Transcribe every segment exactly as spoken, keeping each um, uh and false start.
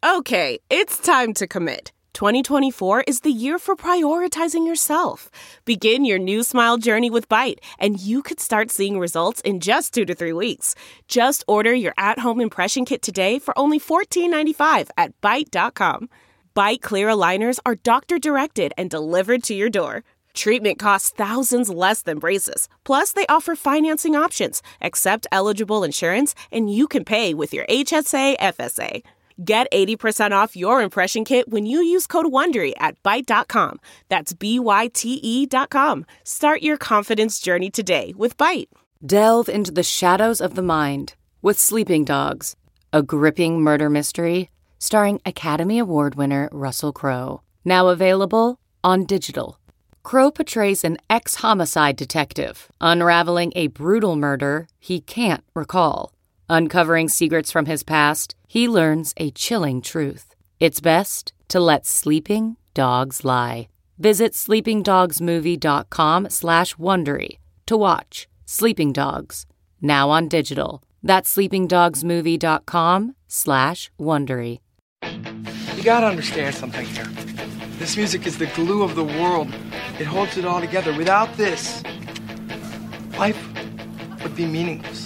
Okay, it's time to commit. twenty twenty-four is the year for prioritizing yourself. Begin your new smile journey with Byte, and you could start seeing results in just two to three weeks. Just order your at-home impression kit today for only fourteen ninety-five at byte dot com. Byte clear aligners are doctor-directed and delivered to your door. Treatment costs thousands less than braces. Plus, they offer financing options, accept eligible insurance, and you can pay with your H S A F S A. Get eighty percent off your impression kit when you use code WONDERY at byte dot com. That's B Y T E dot com. Start your confidence journey today with Byte. Delve into the shadows of the mind with Sleeping Dogs, a gripping murder mystery starring Academy Award winner Russell Crowe. Now available on digital. Crowe portrays an ex-homicide detective unraveling a brutal murder he can't recall. Uncovering secrets from his past, he learns a chilling truth. It's best to let sleeping dogs lie. Visit sleepingdogsmovie.com slash Wondery to watch Sleeping Dogs, now on digital. That's sleepingdogsmovie.com slash Wondery. You gotta understand something here. This music is the glue of the world. It holds it all together. Without this, life would be meaningless.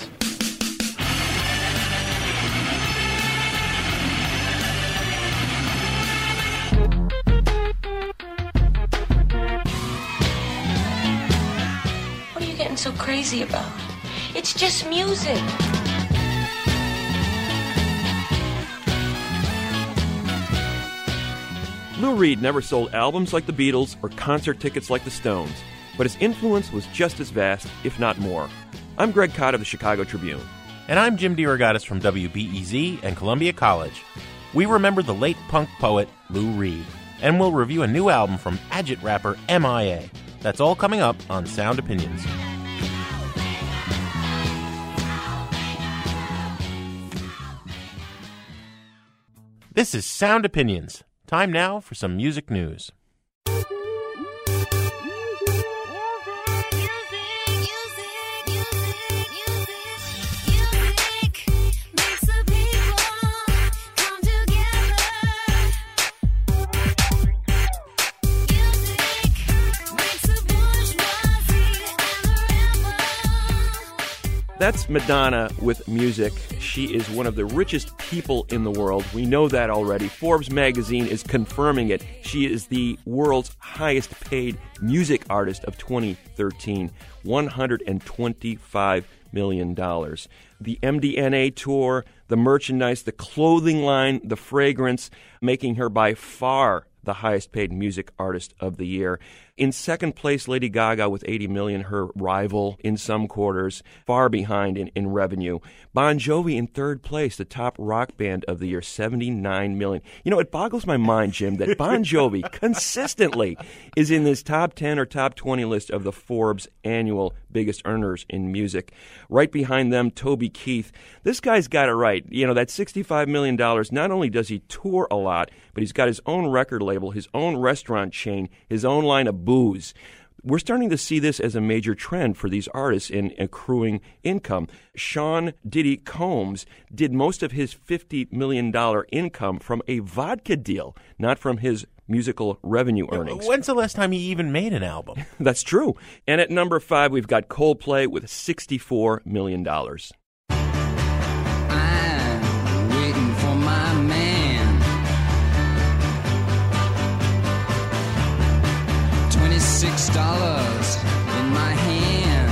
What are you getting so crazy about? It's just music. Lou Reed never sold albums like the Beatles or concert tickets like the Stones, but his influence was just as vast, if not more. I'm Greg Cott of the Chicago Tribune. And I'm Jim DeRogatis from W B E Z and Columbia College. We remember the late punk poet Lou Reed, and we'll review a new album from Agit rapper M I A. That's all coming up on Sound Opinions. This is Sound Opinions. Time now for some music news. That's Madonna with music. She is one of the richest people in the world. We know that already. Forbes magazine is confirming it. She is the world's highest paid music artist of twenty thirteen, one hundred twenty-five million dollars. The M D N A tour, the merchandise, the clothing line, the fragrance, making her by far the highest paid music artist of the year. In second place, Lady Gaga with eighty million dollars, her rival in some quarters, far behind in, in revenue. Bon Jovi in third place, the top rock band of the year, seventy-nine million dollars. You know, it boggles my mind, Jim, that Bon Jovi consistently is in this top ten or top twenty list of the Forbes annual biggest earners in music. Right behind them, Toby Keith. This guy's got it right. You know, that sixty-five million dollars, not only does he tour a lot, but he's got his own record label, his own restaurant chain, his own line of booze. We're starting to see this as a major trend for these artists in accruing income. Sean Diddy Combs did most of his fifty million dollars income from a vodka deal, not from his musical revenue earnings. When's the last time he even made an album? That's true. And at number five, we've got Coldplay with sixty-four million dollars. I'm waiting for my man. Twenty-six dollars in my hand.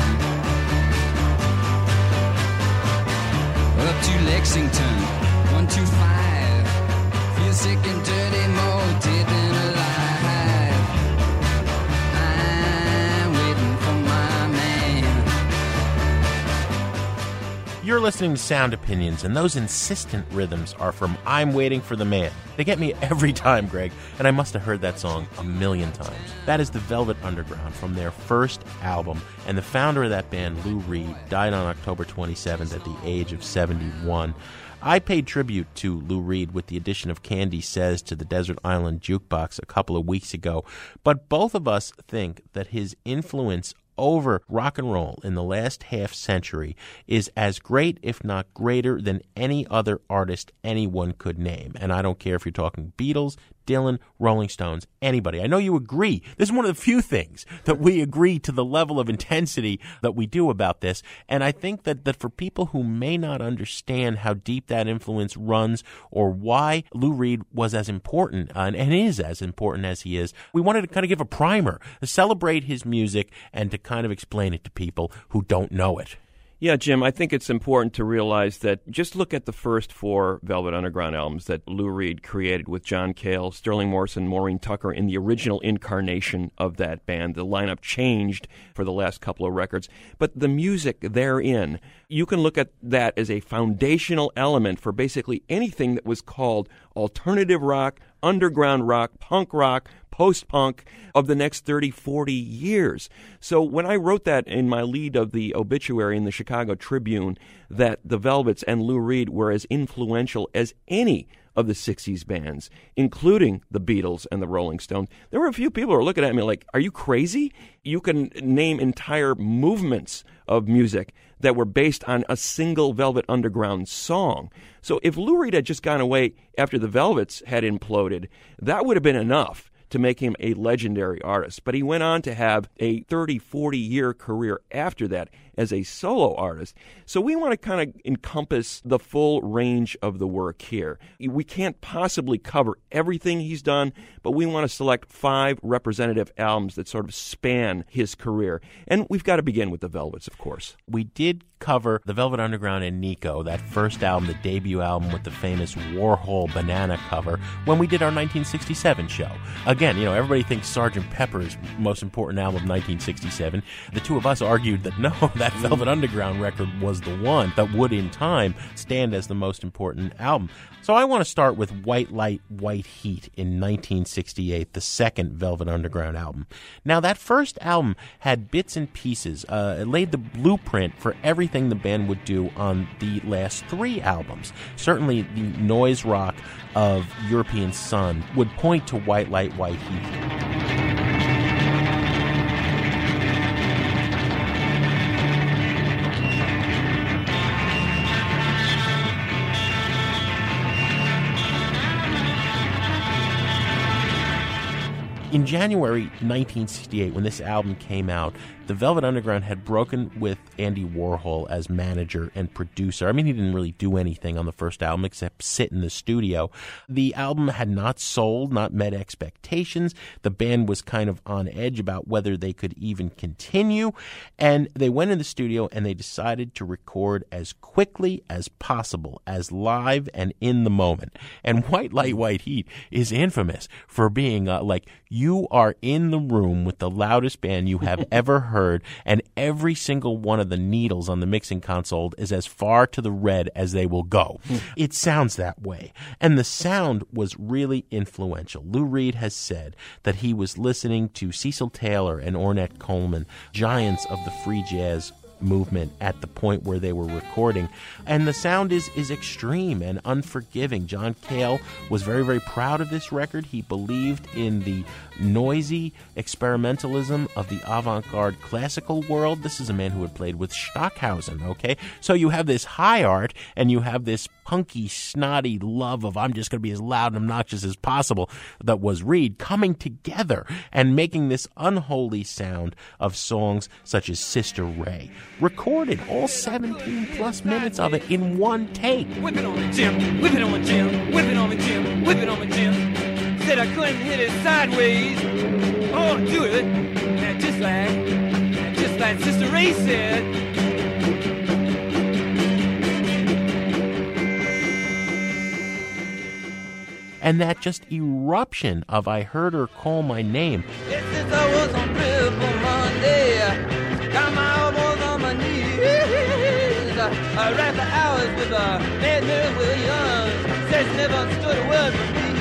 Up to Lexington, one two five. Feel sick and dirty, more dead than alive. I'm waiting for my man. You're listening to Sound Opinions, and those insistent rhythms are from I'm Waiting for the Man. They get me every time, Greg, and I must have heard that song a million times. That is the Velvet Underground from their first album, and the founder of that band, Lou Reed, died on October twenty-seventh at the age of seventy-one. I paid tribute to Lou Reed with the addition of Candy Says to the Desert Island Jukebox a couple of weeks ago, but both of us think that his influence over rock and roll in the last half century is as great, if not greater, than any other artist anyone could name. And I don't care if you're talking Beatles, Dylan, Rolling Stones, anybody. I know you agree. This is one of the few things that we agree to the level of intensity that we do about this. And I think that, that for people who may not understand how deep that influence runs or why Lou Reed was as important uh, and, and is as important as he is, we wanted to kind of give a primer, to celebrate his music and to kind of explain it to people who don't know it. Yeah, Jim, I think it's important to realize that just look at the first four Velvet Underground albums that Lou Reed created with John Cale, Sterling Morrison, Maureen Tucker in the original incarnation of that band. The lineup changed for the last couple of records, but the music therein, you can look at that as a foundational element for basically anything that was called alternative rock, underground rock, punk rock, post-punk of the next thirty, forty years. So when I wrote that in my lead of the obituary in the Chicago Tribune, that the Velvets and Lou Reed were as influential as any of the sixties bands, including the Beatles and the Rolling Stones, there were a few people who were looking at me like, are you crazy? You can name entire movements of music that were based on a single Velvet Underground song. So if Lou Reed had just gone away after the Velvets had imploded, that would have been enough to make him a legendary artist. But he went on to have a thirty, forty-year career after that as a solo artist. So we want to kind of encompass the full range of the work here. We can't possibly cover everything he's done, but we want to select five representative albums that sort of span his career. And we've got to begin with the Velvets, of course. We did cover the Velvet Underground and Nico, that first album, the debut album with the famous Warhol banana cover, when we did our nineteen sixty-seven show. Again, you know, everybody thinks Sergeant Pepper's most important album of nineteen sixty-seven. The two of us argued that no, that Velvet Underground record was the one that would in time stand as the most important album. So I want to start with White Light, White Heat in nineteen sixty-eight, the second Velvet Underground album. Now, that first album had bits and pieces. Uh, it laid the blueprint for everything the band would do on the last three albums. Certainly, the noise rock of European Sun would point to White Light, White Heat. In January nineteen sixty-eight, when this album came out, the Velvet Underground had broken with Andy Warhol as manager and producer. I mean, he didn't really do anything on the first album except sit in the studio. The album had not sold, not met expectations. The band was kind of on edge about whether they could even continue. And they went in the studio and they decided to record as quickly as possible, as live and in the moment. And White Light, White Heat is infamous for being uh, like, you are in the room with the loudest band you have ever heard, and every single one of the needles on the mixing console is as far to the red as they will go. It sounds that way. And the sound was really influential. Lou Reed has said that he was listening to Cecil Taylor and Ornette Coleman, giants of the free jazz movement, at the point where they were recording, and the sound is is extreme and unforgiving. John Cale was very, very proud of this record. He believed in the noisy experimentalism of the avant-garde classical world. This is a man who had played with Stockhausen, okay? So you have this high art and you have this punky, snotty love of I'm just going to be as loud and obnoxious as possible that was Reed coming together and making this unholy sound of songs such as Sister Ray. Recorded all seventeen plus minutes of it in one take. Whip it on me, Jim. Whip it on me, Jim. Whip it on me, Jim. Whip it on me, Jim. Said I couldn't hit it sideways. Oh, do it. And just like, just like Sister Ray said. And that just eruption of I Heard Her Call My Name. Yes, since I was on Triple Monday, got my elbows on my knees. I rap for hours with a bad Mary Williams. Says she never understood a word from me.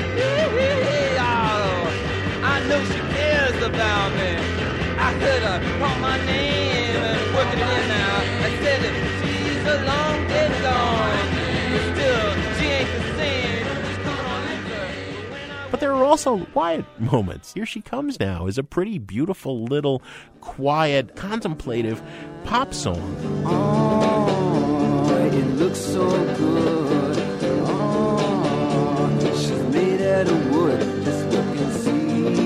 Oh, I know she cares about me. I heard her call my name and working it in now. I said that she's a long dead gone, but still she ain't the same. But there are also quiet moments. Here She Comes Now is a pretty beautiful little, quiet, contemplative pop song. Oh, it looks so good. Oh, she's made out of wood. Just look and see.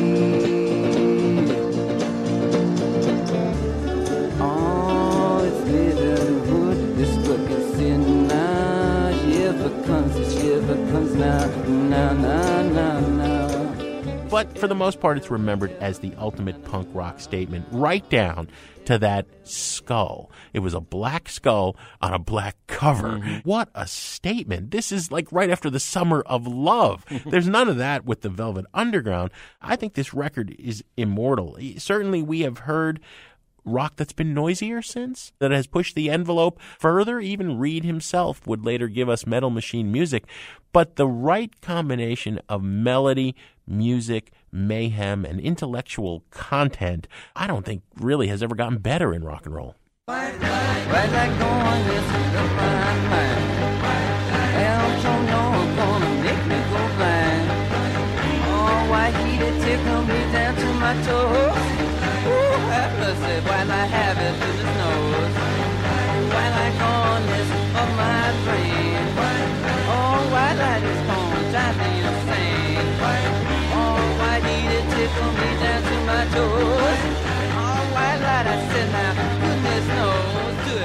Oh, it's made out of wood. Just look and see now. Shiver comes, shiver comes now, now, now, now, now. But for the most part, it's remembered as the ultimate punk rock statement, right down to that skull. It was a black skull on a black cover. Mm-hmm. What a statement. This is like right after the Summer of Love. There's none of that with the Velvet Underground. I think this record is immortal. Certainly we have heard rock that's been noisier since, that has pushed the envelope further. Even Reed himself would later give us Metal Machine music. But the right combination of melody, music, mayhem, and intellectual content, I don't think really has ever gotten better in rock and roll. Right like going, this is the fine line. Hell, don't know, gonna make me go blind. Oh, why heat it tickle me down to my toes? Ooh, have mercy, while I have it to the nose. While I corners of my brain. Oh, why light is gone, drive me insane. Oh, why heat it tickle me down to my toes? Oh, why light I said now, goodness knows, do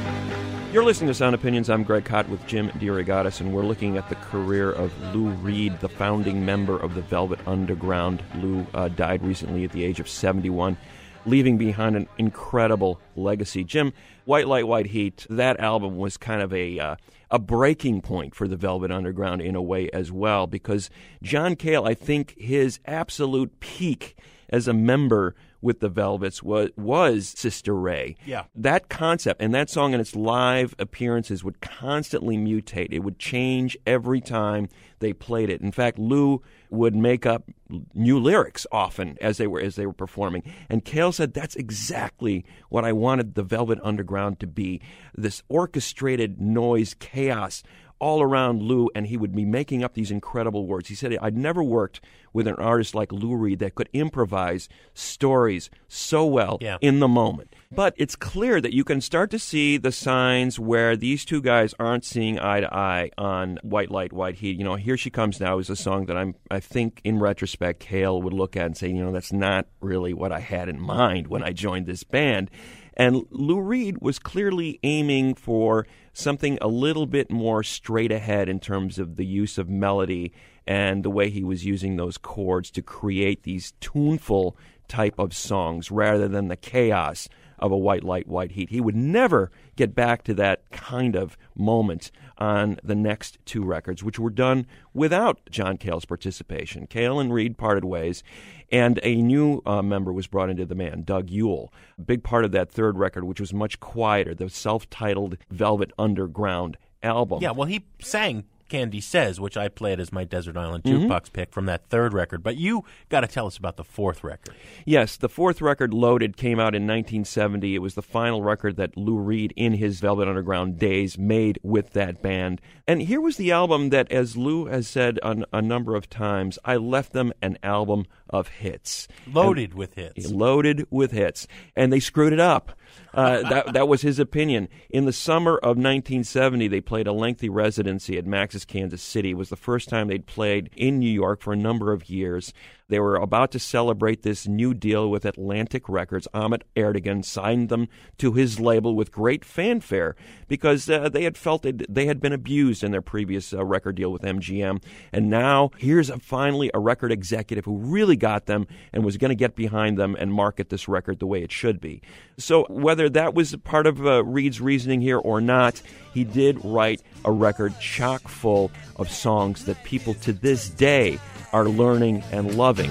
it. You're listening to Sound Opinions. I'm Greg Kot with Jim DeRogatis, and we're looking at the career of Lou Reed, the founding member of the Velvet Underground. Lou uh, died recently at the age of seventy-one, leaving behind an incredible legacy. Jim, White Light, White Heat, that album was kind of a uh, a breaking point for the Velvet Underground in a way as well, because John Cale, I think his absolute peak as a member with the Velvets was, was Sister Ray. Yeah. That concept and that song and its live appearances would constantly mutate. It would change every time they played it. In fact, Lou would make up new lyrics often as they were as they were performing. And Cale said, that's exactly what I wanted the Velvet Underground to be. This orchestrated noise, chaos all around Lou, and he would be making up these incredible words. He said, I'd never worked with an artist like Lou Reed that could improvise stories so well yeah. in the moment. But it's clear that you can start to see the signs where these two guys aren't seeing eye to eye on White Light, White Heat. You know, Here She Comes Now is a song that I'm, I think, in retrospect, Cale would look at and say, you know, that's not really what I had in mind when I joined this band. And Lou Reed was clearly aiming for something a little bit more straight ahead in terms of the use of melody and the way he was using those chords to create these tuneful type of songs rather than the chaos of a White Light, White Heat. He would never get back to that kind of moment on the next two records, which were done without John Cale's participation. Cale and Reed parted ways, and a new uh, member was brought into the band, Doug Yule. A big part of that third record, which was much quieter, the self-titled Velvet Underground album. Yeah, well, he sang Candy Says, which I played as my Desert Island Mm-hmm. Jukebox pick from that third record. But you got to tell us about the fourth record. Yes, the fourth record, Loaded, came out in nineteen seventy. It was the final record that Lou Reed, in his Velvet Underground days, made with that band. And here was the album that, as Lou has said on a number of times, I left them an album of hits. Loaded and, with hits. Loaded with hits. And they screwed it up. Uh, that that was his opinion. In the summer of nineteen seventy, they played a lengthy residency at Max's Kansas City. It was the first time they'd played in New York for a number of years. They were about to celebrate this new deal with Atlantic Records. Ahmet Ertegun signed them to his label with great fanfare because uh, they had felt it, they had been abused in their previous uh, record deal with M G M. And now here's a, finally a record executive who really got them and was going to get behind them and market this record the way it should be. So whether that was part of uh, Reed's reasoning here or not, he did write a record chock full of songs that people to this day are learning and loving.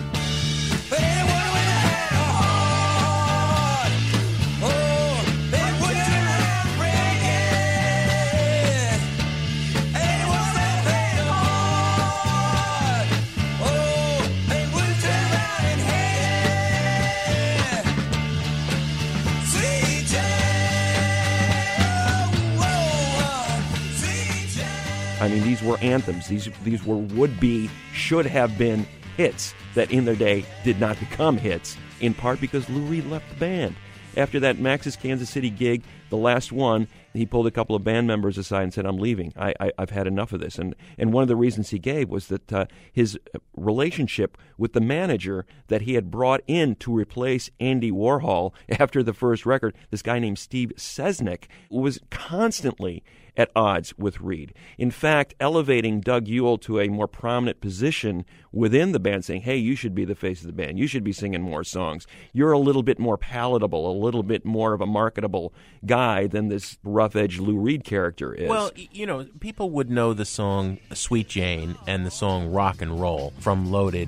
I mean, these were anthems. These these were would-be, should have been hits that in their day did not become hits, in part because Lou Reed left the band. After that Max's Kansas City gig, the last one, he pulled a couple of band members aside and said, I'm leaving. I, I, I've had enough of this. And and one of the reasons he gave was that uh, his relationship with the manager that he had brought in to replace Andy Warhol after the first record, this guy named Steve Sesnick, was constantly at odds with Reed. In fact, elevating Doug Yule to a more prominent position within the band, saying, hey, you should be the face of the band. You should be singing more songs. You're a little bit more palatable, a little bit more of a marketable guy than this rough-edged Lou Reed character is. Well, you know, people would know the song Sweet Jane and the song Rock and Roll from Loaded.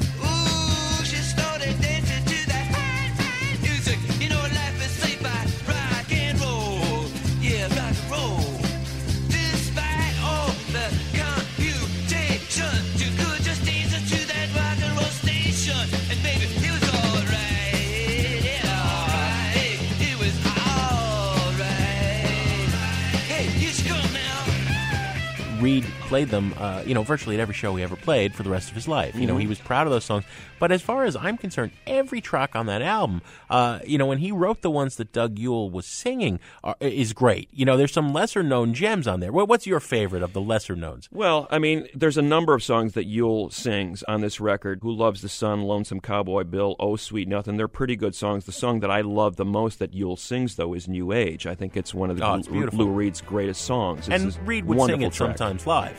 Reed played them, uh, you know, virtually at every show he ever played for the rest of his life. You know, Mm-hmm. he was proud of those songs. But as far as I'm concerned, every track on that album, uh, you know, when he wrote the ones that Doug Yule was singing, are, is great. You know, there's some lesser-known gems on there. What's your favorite of the lesser-knowns? Well, I mean, there's a number of songs that Yule sings on this record. Who Loves the Sun, Lonesome Cowboy Bill, Oh Sweet Nothing. They're pretty good songs. The song that I love the most that Yule sings, though, is New Age. I think it's one of the Oh, it's beautiful. Lou Reed's greatest songs. It's And this Reed would sing wonderful it track. sometimes live.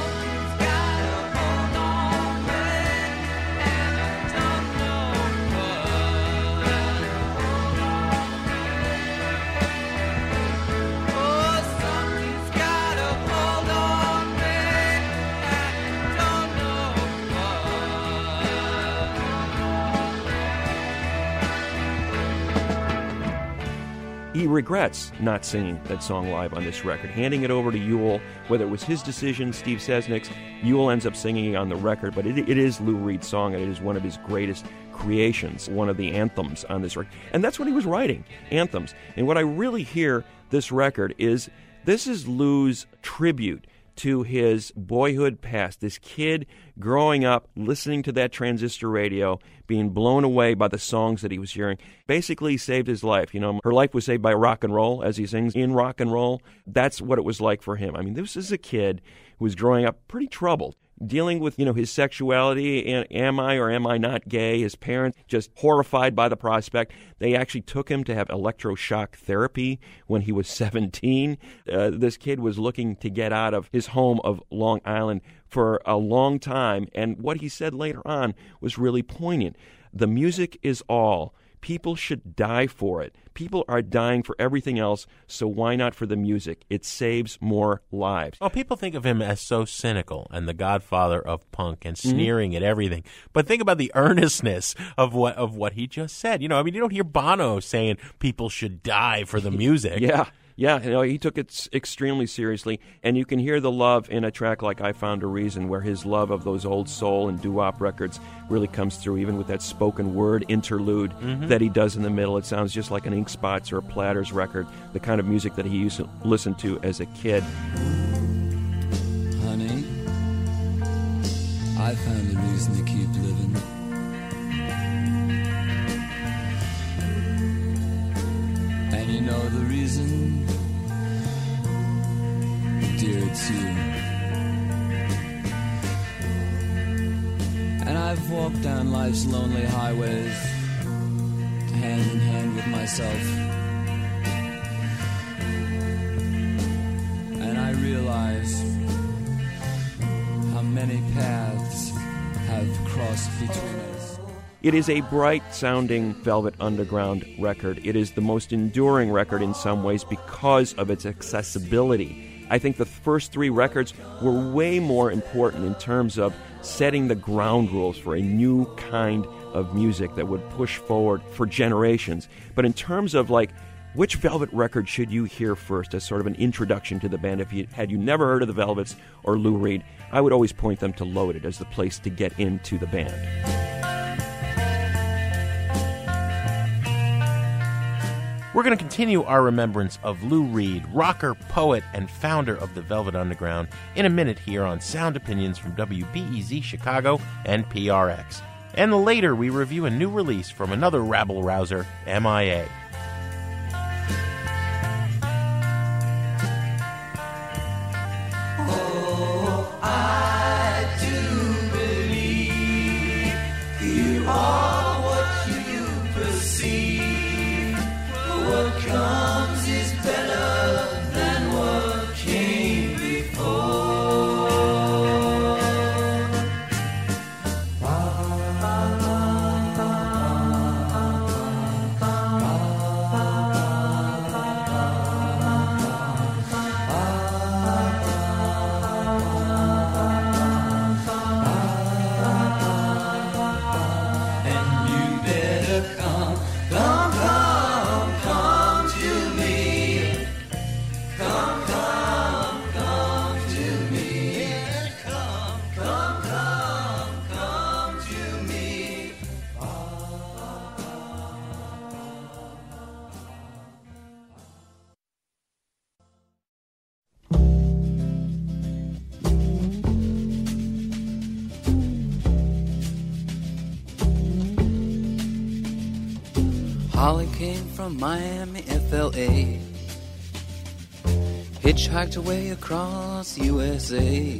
He regrets not singing that song live on this record, handing it over to Yule, whether it was his decision, Steve Sesnick's. Yule ends up singing it on the record, but it, it is Lou Reed's song, and it is one of his greatest creations, one of the anthems on this record. And that's what he was writing, anthems. And what I really hear this record is this is Lou's tribute to his boyhood past, this kid growing up, listening to that transistor radio, being blown away by the songs that he was hearing. Basically saved his life. You know, her life was saved by rock and roll, as he sings in Rock and Roll. That's what it was like for him. I mean, this is a kid who was growing up pretty troubled, dealing with, you know, his sexuality, and am I or am I not gay? His parents just horrified by the prospect. They actually took him to have electroshock therapy when he was seventeen. Uh, this kid was looking to get out of his home of Long Island for a long time, and what he said later on was really poignant. The music is all. People should die for it. People are dying for everything else, so why not for the music? It saves more lives. Well, people think of him as so cynical and the godfather of punk and sneering mm-hmm. at everything. But think about the earnestness of what of what he just said. You know, I mean, you don't hear Bono saying people should die for the music. Yeah. Yeah, you know, he took it extremely seriously, and you can hear the love in a track like I Found a Reason, where his love of those old soul and doo-wop records really comes through, even with that spoken word interlude mm-hmm. that he does in the middle. It sounds just like an Ink Spots or a Platters record, the kind of music that he used to listen to as a kid. Honey, I found a reason to keep living. And you know the reason, dear, it's you. And I've walked down life's lonely highways, hand in hand with myself. And I realize how many paths have crossed between us. It is a bright-sounding Velvet Underground record. It is the most enduring record in some ways because of its accessibility. I think the first three records were way more important in terms of setting the ground rules for a new kind of music that would push forward for generations. But in terms of, like, which Velvet record should you hear first as sort of an introduction to the band? If you had you never heard of the Velvets or Lou Reed, I would always point them to Loaded as the place to get into the band. We're going to continue our remembrance of Lou Reed, rocker, poet, and founder of the Velvet Underground, in a minute here on Sound Opinions from W B E Z Chicago and P R X. And later we review a new release from another rabble-rouser, M I A. Oh, I do believe you are what you perceive. What comes is better than what came before. Holly came from Miami, F L A, hitchhiked away across U S A,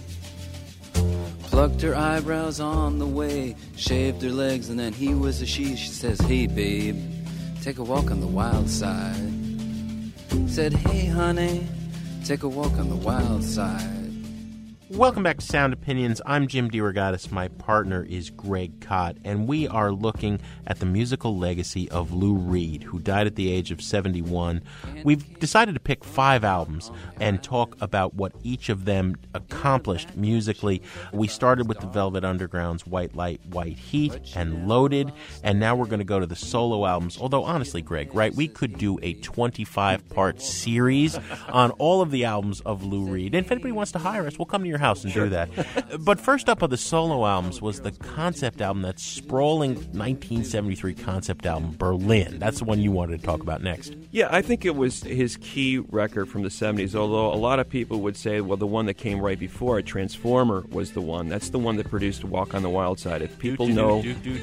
plucked her eyebrows on the way, shaved her legs, and then he was a she. She says, hey babe, take a walk on the wild side. Said, hey honey, take a walk on the wild side. Welcome back to Sound Opinions. I'm Jim DeRogatis. My partner is Greg Kot, and we are looking at the musical legacy of Lou Reed, who died at the age of seventy-one. We've decided to pick five albums and talk about what each of them accomplished musically. We started with the Velvet Underground's White Light, White Heat and Loaded, and now we're going to go to the solo albums. Although, honestly, Greg, right, we could do a twenty-five part series on all of the albums of Lou Reed. And if anybody wants to hire us, we'll come to your house and sure. do that. But first up on the solo albums was the concept album, that sprawling nineteen seventy-three concept album, Berlin. That's the one you wanted to talk about next. Yeah, I think it was his key record from the seventies, although a lot of people would say, well, the one that came right before it, Transformer, was the one. That's the one that produced Walk on the Wild Side. If people know...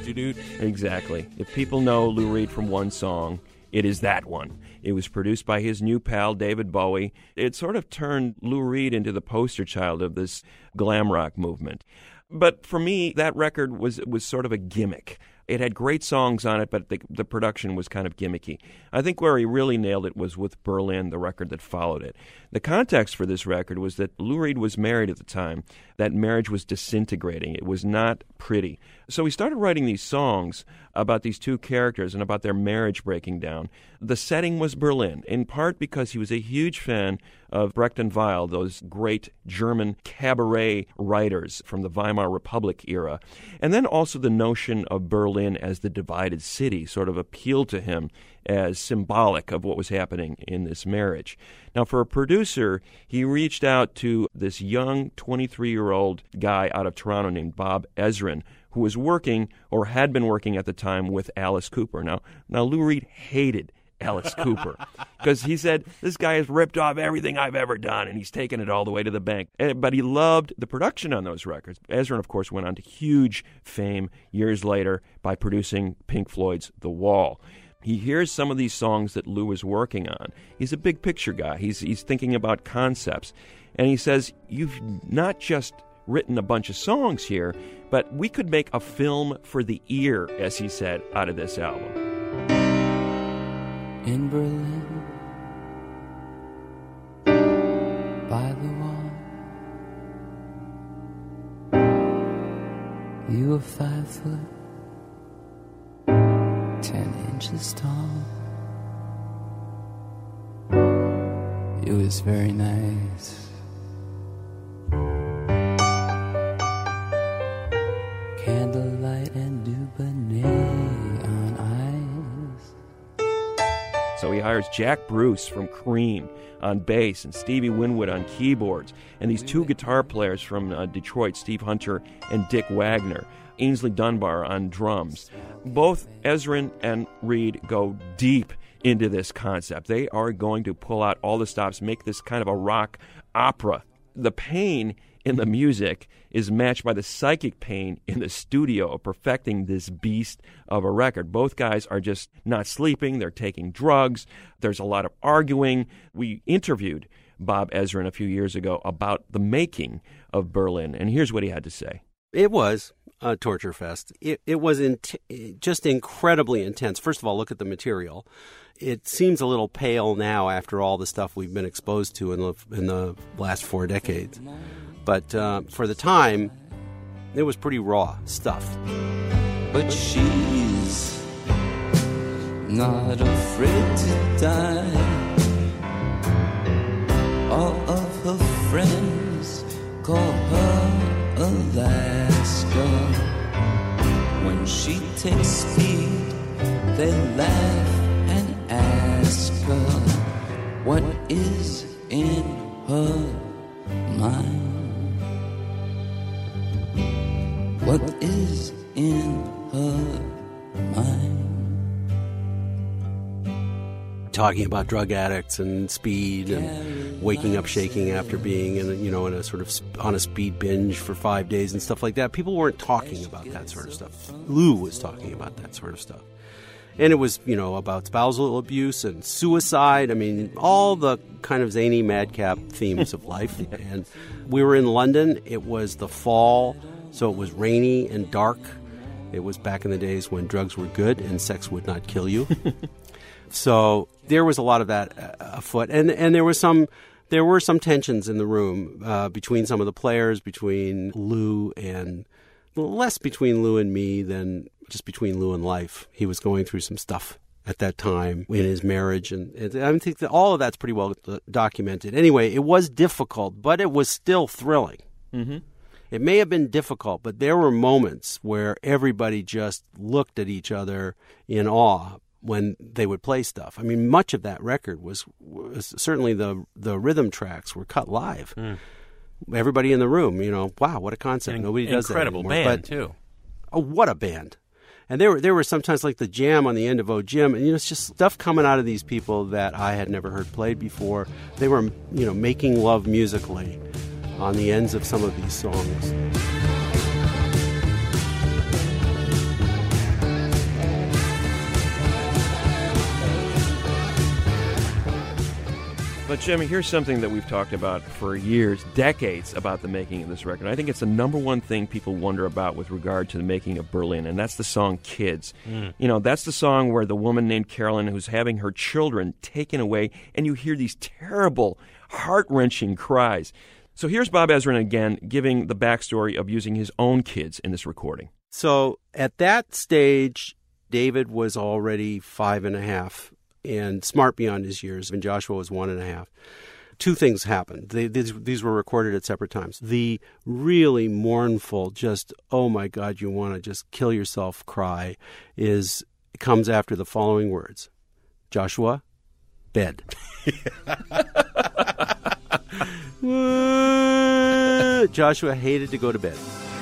Exactly. If people know Lou Reed from one song, it is that one. It was produced by his new pal, David Bowie. It sort of turned Lou Reed into the poster child of this glam rock movement. But for me, that record was was sort of a gimmick. It had great songs on it, but the, the production was kind of gimmicky. I think where he really nailed it was with Berlin, the record that followed it. The context for this record was that Lou Reed was married at the time. That marriage was disintegrating. It was not pretty. So he started writing these songs about these two characters and about their marriage breaking down. The setting was Berlin, in part because he was a huge fan of Brecht and Weill, those great German cabaret writers from the Weimar Republic era. And then also the notion of Berlin as the divided city sort of appealed to him as symbolic of what was happening in this marriage. Now, for a producer, he reached out to this young twenty-three-year-old guy out of Toronto named Bob Ezrin, who was working, or had been working at the time, with Alice Cooper. Now, now Lou Reed hated Alice Cooper because he said, this guy has ripped off everything I've ever done, and he's taken it all the way to the bank. But he loved the production on those records. Ezrin, of course, went on to huge fame years later by producing Pink Floyd's The Wall. He hears some of these songs that Lou is working on. He's a big picture guy. He's he's thinking about concepts. And he says, you've not just written a bunch of songs here, but we could make a film for the ear, as he said, out of this album. In Berlin, by the wall, you were five foot ten inches tall. It was very nice. Candlelight and Dubonnet on ice. So he hires Jack Bruce from Cream on bass and Stevie Winwood on keyboards, and these two guitar players from uh, Detroit, Steve Hunter and Dick Wagner. Ainsley Dunbar on drums. Both Ezrin and Reed go deep into this concept. They are going to pull out all the stops, make this kind of a rock opera. The pain in the music is matched by the psychic pain in the studio of perfecting this beast of a record. Both guys are just not sleeping. They're taking drugs. There's a lot of arguing. We interviewed Bob Ezrin a few years ago about the making of Berlin, and here's what he had to say. It was a torture fest. It, it was in just incredibly intense. First of all, look at the material. It seems a little pale now after all the stuff we've been exposed to in the in the last four decades. But uh, for the time, it was pretty raw stuff. But she's not afraid to die. All of her friends call her Alaska. When she takes speed, they laugh and ask her what is in her mind. What is in her mind? Talking about drug addicts and speed and waking up shaking after being in, you know, in a sort of on a speed binge for five days and stuff like that. People weren't talking about that sort of stuff. Lou was talking about that sort of stuff. And it was, you know, about spousal abuse and suicide. I mean, all the kind of zany madcap themes of life. And we were in London. It was the fall, so it was rainy and dark. It was back in the days when drugs were good and sex would not kill you. So there was a lot of that uh, afoot, and and there was some there were some tensions in the room uh, between some of the players, between Lou and less between Lou and me than just between Lou and life. He was going through some stuff at that time in his marriage, and, and I think that all of that's pretty well documented. Anyway, it was difficult, but it was still thrilling. Mm-hmm. It may have been difficult, but there were moments where everybody just looked at each other in awe when they would play stuff. I mean, much of that record was, was certainly the the rhythm tracks were cut live. Mm. Everybody in the room, you know, wow, what a concept. An Nobody does that anymore. Incredible band, but, too. Oh, what a band. And there were there were sometimes like the jam on the end of Oh Jim, and you know, it's just stuff coming out of these people that I had never heard played before. They were, you know, making love musically on the ends of some of these songs. But, Jimmy, here's something that we've talked about for years, decades, about the making of this record. I think it's the number one thing people wonder about with regard to the making of Berlin, and that's the song Kids. Mm. You know, that's the song where the woman named Carolyn who's having her children taken away, and you hear these terrible, heart-wrenching cries. So here's Bob Ezrin again giving the backstory of using his own kids in this recording. So at that stage, David was already five and a half and smart beyond his years, and Joshua was one and a half. Two things happened. They, these, these were recorded at separate times. The really mournful, just, oh my God, you want to just kill yourself cry is comes after the following words. Joshua, bed. Joshua hated to go to bed.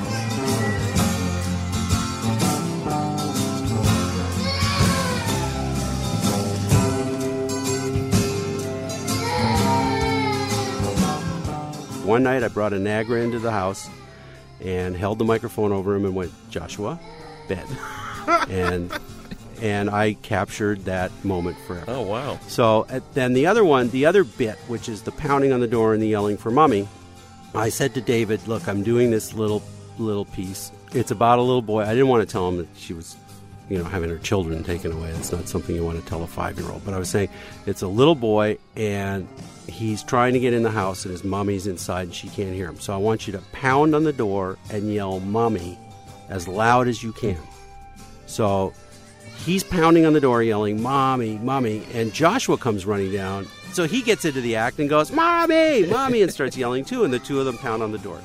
One night I brought a Nagra into the house and held the microphone over him and went, Joshua, bed. and and I captured that moment forever. Oh, wow. So uh, then the other one, the other bit, which is the pounding on the door and the yelling for mommy, I said to David, look, I'm doing this little little piece. It's about a little boy. I didn't want to tell him that she was, you know, having her children taken away. It's not something you want to tell a five-year-old. But I was saying it's a little boy, and he's trying to get in the house, and his mommy's inside, and she can't hear him. So I want you to pound on the door and yell, mommy, as loud as you can. So he's pounding on the door, yelling, mommy, mommy, and Joshua comes running down. So he gets into the act and goes, mommy, mommy, and starts yelling too, and the two of them pound on the door.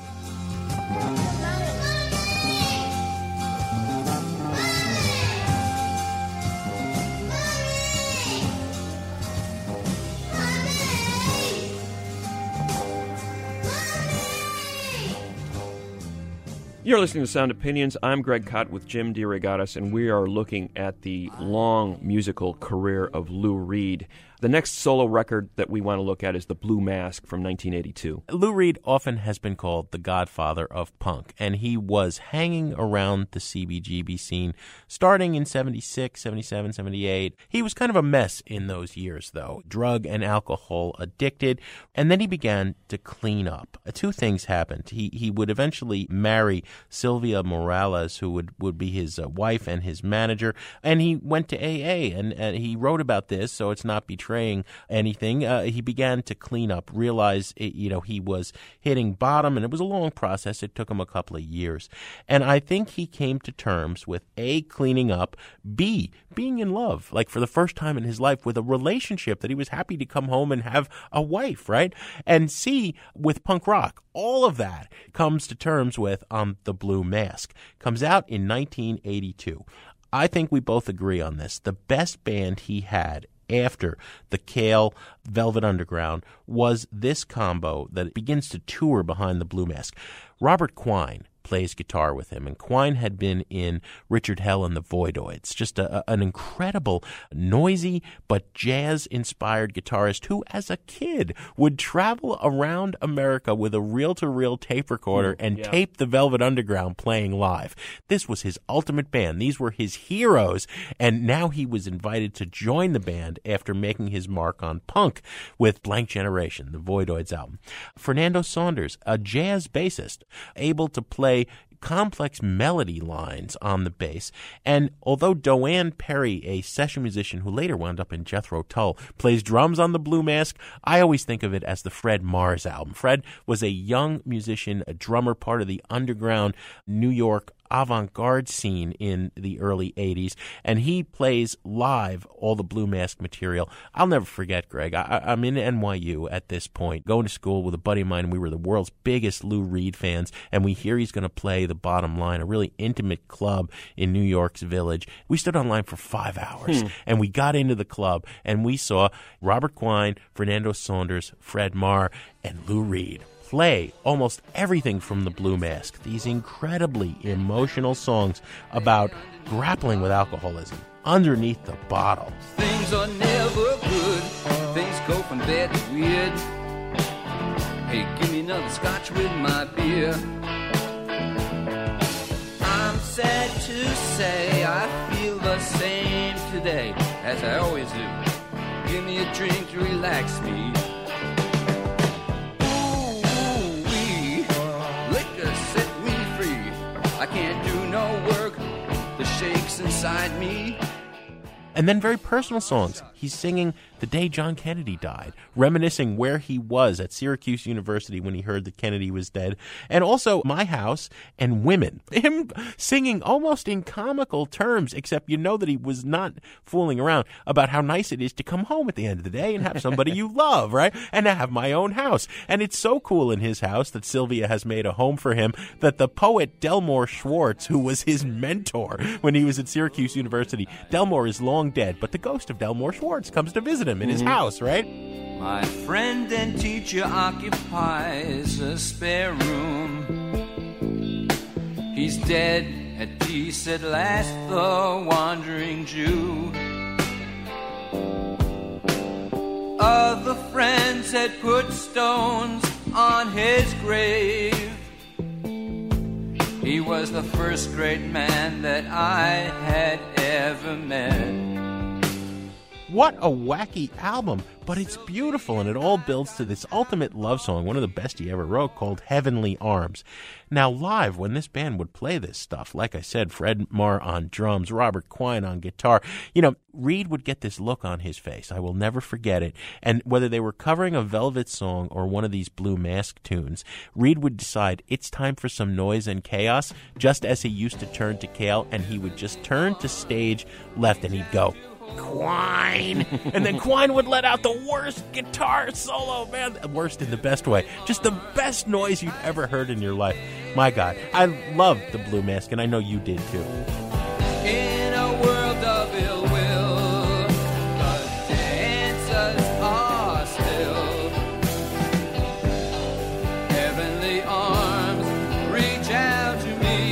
You're listening to Sound Opinions. I'm Greg Kot with Jim DeRogatis, and we are looking at the long musical career of Lou Reed. The next solo record that we want to look at is The Blue Mask from nineteen eighty-two. Lou Reed often has been called the godfather of punk, and he was hanging around the C B G B scene starting in seventy-six, seventy-seven, seventy-eight. He was kind of a mess in those years, though, drug and alcohol addicted, and then he began to clean up. Two things happened. He he would eventually marry Sylvia Morales, who would, would be his uh, wife and his manager, and he went to A A, and, and he wrote about this, so it's not betraying anything. Uh, he began to clean up, realized it, you know, he was hitting bottom, and it was a long process. It took him a couple of years. And I think he came to terms with A, cleaning up, B, being in love, like for the first time in his life, with a relationship that he was happy to come home and have a wife, right? And C, with punk rock. All of that comes to terms with on The Blue Mask. Comes out in nineteen eighty-two. I think we both agree on this. The best band he had after the Kale Velvet Underground was this combo that begins to tour behind the Blue Mask. Robert Quine plays guitar with him, and Quine had been in Richard Hell and the Voidoids. Just a, a, an incredible, noisy but jazz-inspired guitarist who, as a kid, would travel around America with a reel-to-reel tape recorder and yeah. tape the Velvet Underground playing live. This was his ultimate band. These were his heroes, and now he was invited to join the band after making his mark on punk with Blank Generation, the Voidoids album. Fernando Saunders, a jazz bassist, able to play complex melody lines on the bass. And although Doane Perry, a session musician who later wound up in Jethro Tull, plays drums on the Blue Mask, I always think of it as the Fred Mars album. Fred was a young musician, a drummer, part of the underground New York avant-garde scene in the early eighties, and he plays live all the Blue Mask material. I'll never forget, Greg. I, I'm in N Y U at this point, going to school with a buddy of mine, and we were the world's biggest Lou Reed fans, and we hear he's going to play the Bottom Line, a really intimate club in New York's Village. We stood online for five hours, hmm. and we got into the club, and we saw Robert Quine, Fernando Saunders, Fred Marr, and Lou Reed play almost everything from the Blue Mask. These incredibly emotional songs about grappling with alcoholism underneath the bottle. Things are never good. Things go from bad to weird. Hey, give me another scotch with my beer. I'm sad to say I feel the same today as I always do. Give me a drink to relax me. I can't do no work, the shakes inside me. And then very personal songs. He's singing the day John Kennedy died, reminiscing where he was at Syracuse University when he heard that Kennedy was dead. And also My House and Women. Him singing almost in comical terms, except you know that he was not fooling around about how nice it is to come home at the end of the day and have somebody you love, right? And to have my own house. And it's so cool in his house that Sylvia has made a home for him that the poet Delmore Schwartz, who was his mentor when he was at Syracuse University, Delmore is long dead, but the ghost of Delmore Schwartz comes to visit him in his house, right? My friend and teacher occupies a spare room. He's dead at peace at last, the wandering Jew. Other friends had put stones on his grave. He was the first great man that I had ever met. What a wacky album, but it's beautiful, and it all builds to this ultimate love song, one of the best he ever wrote, called Heavenly Arms. Now, live, when this band would play this stuff, like I said, Fred Marr on drums, Robert Quine on guitar, you know, Reed would get this look on his face. I will never forget it. And whether they were covering a Velvet song or one of these Blue Mask tunes, Reed would decide it's time for some noise and chaos, just as he used to turn to Cale, and he would just turn to stage left, and he'd go, Quine, and then Quine would let out the worst guitar solo, man, worst in the best way, just the best noise you've ever heard in your life. My God, I love the Blue Mask, and I know you did too. In a world of ill will, the dancers are still. Heavenly arms reach out to me.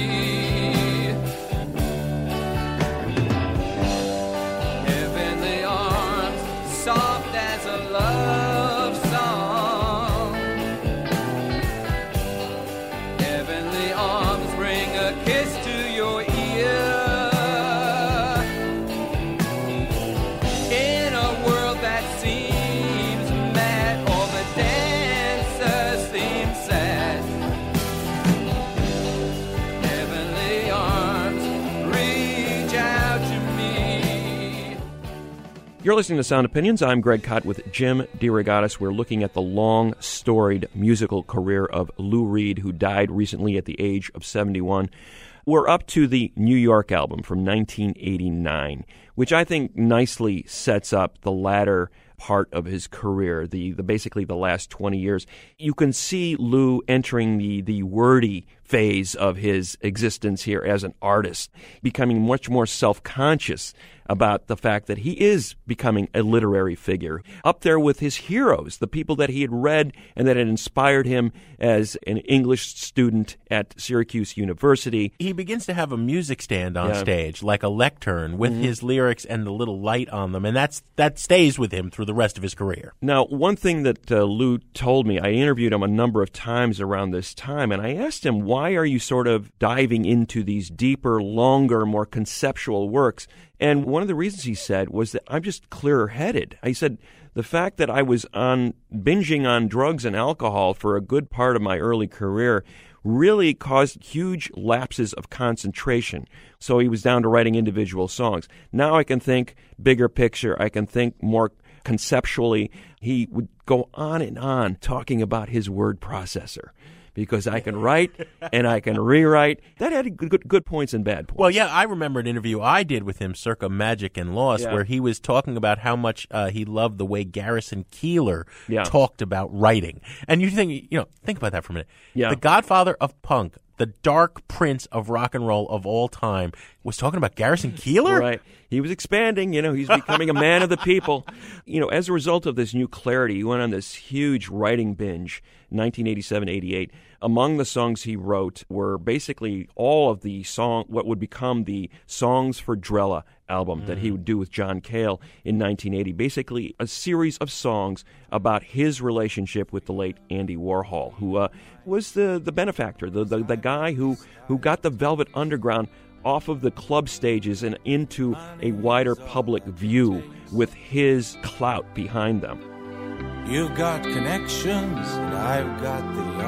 You're listening to Sound Opinions. I'm Greg Kot with Jim DeRogatis. We're looking at the long, storied musical career of Lou Reed, who died recently at the age of seventy-one. We're up to the New York album from nineteen eighty-nine, which I think nicely sets up the latter part of his career, the, the basically the last twenty years. You can see Lou entering the, the wordy phase of his existence here as an artist, becoming much more self-conscious about the fact that he is becoming a literary figure, up there with his heroes, the people that he had read and that had inspired him as an English student at Syracuse University. He begins to have a music stand on Yeah. stage, like a lectern, with Mhm. his lyrics and the little light on them, and that's that stays with him through the rest of his career. Now, one thing that uh, Lou told me, I interviewed him a number of times around this time, and I asked him, why are you sort of diving into these deeper, longer, more conceptual works? And one of the reasons he said was that I'm just clearer-headed. He said, the fact that I was on binging on drugs and alcohol for a good part of my early career really caused huge lapses of concentration. So he was down to writing individual songs. Now I can think bigger picture. I can think more conceptually. He would go on and on talking about his word processor, because I can write and I can rewrite. That had good, good points and bad points. Well, yeah, I remember an interview I did with him circa Magic and Lost, Yeah. where he was talking about how much uh, he loved the way Garrison Keillor Yeah. talked about writing. And you think, you know, think about that for a minute. Yeah. The godfather of punk, the dark prince of rock and roll of all time, was talking about Garrison Keillor? Right. He was expanding, you know, he's becoming a man of the people. You know, as a result of this new clarity, he went on this huge writing binge, nineteen eighty-seven eighty-eight. Among the songs he wrote were basically all of the song, what would become the Songs for Drella album mm. that he would do with John Cale in nineteen eighty. Basically a series of songs about his relationship with the late Andy Warhol, who uh, was the, the benefactor, the, the, the guy who, who got the Velvet Underground off of the club stages and into a wider public view with his clout behind them. You've got connections and I've got the